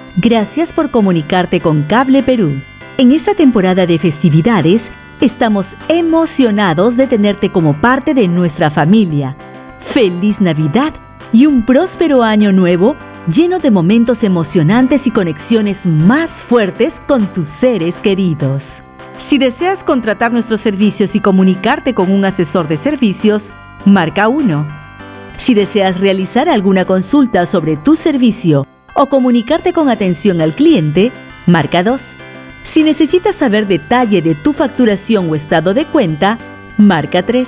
Gracias por comunicarte con Cable Perú. En esta temporada de festividades, estamos emocionados de tenerte como parte de nuestra familia. ¡Feliz Navidad y un próspero año nuevo lleno de momentos emocionantes y conexiones más fuertes con tus seres queridos! Si deseas contratar nuestros servicios y comunicarte con un asesor de servicios, marca 1. Si deseas realizar alguna consulta sobre tu servicio o comunicarte con atención al cliente, marca 2. Si necesitas saber detalle de tu facturación o estado de cuenta, marca 3.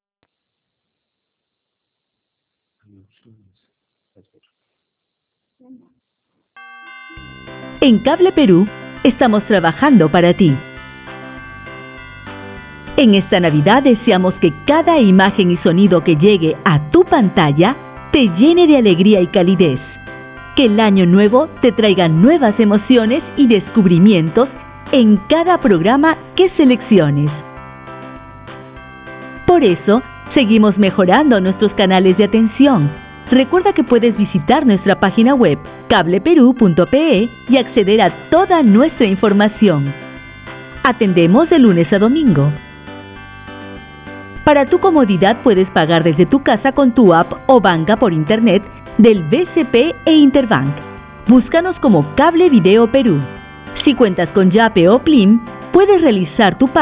En Cable Perú, estamos trabajando para ti. En esta Navidad deseamos que cada imagen y sonido que llegue a tu pantalla te llene de alegría y calidez. Que el año nuevo te traiga nuevas emociones y descubrimientos en cada programa que selecciones. Por eso, seguimos mejorando nuestros canales de atención. Recuerda que puedes visitar nuestra página web cableperú.pe y acceder a toda nuestra información. Atendemos de lunes a domingo. Para tu comodidad puedes pagar desde tu casa con tu app o banca por internet del BCP e Interbank. Búscanos como Cable Video Perú. Si cuentas con Yape o Plim, puedes realizar tu pago